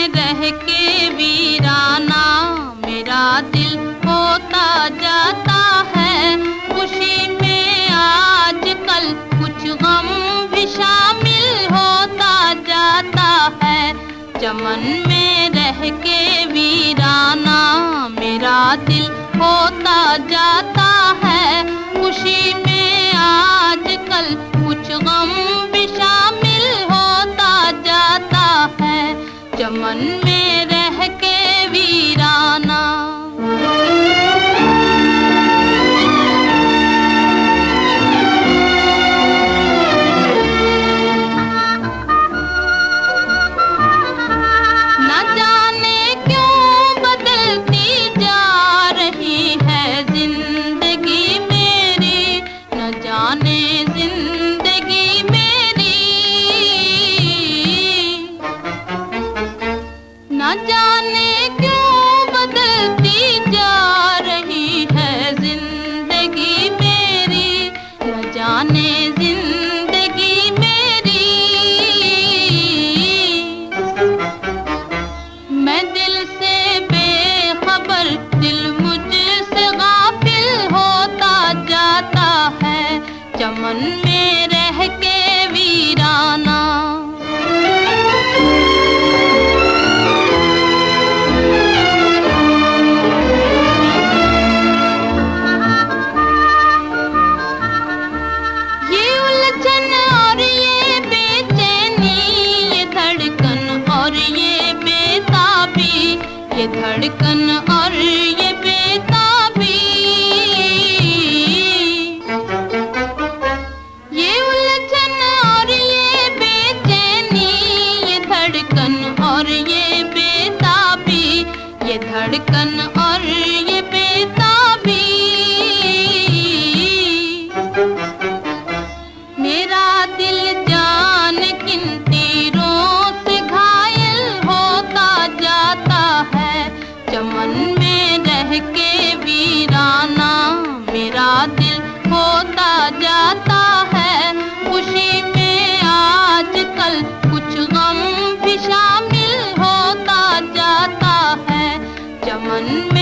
में रह के वीराना मेरा दिल होता जाता है। खुशी में आजकल कुछ गम भी शामिल होता जाता है। चमन में रह के वीराना मेरा दिल होता जाता है। खुशी में आजकल कुछ गम भी शामिल होता जाता है। चमन में रह के वीराना। न जाने क्यों बदलती जा रही है जिंदगी मेरी, न जाने जिंदगी मेरी, न जाने क्यों बदलती जा रही है जिंदगी मेरी, न जाने जिंदगी मेरी। मैं दिल से बेखबर, दिल मुझसे गाफिल होता जाता है। चमन में रह के वीराना। ये उलझन और ये बेचैनी, ये धड़कन और ये बेताबी, ये धड़कन और ये बेताबी, ये उलझन और ये बेचैनी, ये धड़कन और ये बेताबी, ये धड़कन और ये बेताबी। मेरा दिल जान किन तीरों से घायल होता जाता है। चमन में रह के वीराना मेरा दिल होता जाता है। खुशी में आजकल कुछ गम भी शामिल होता जाता है। चमन में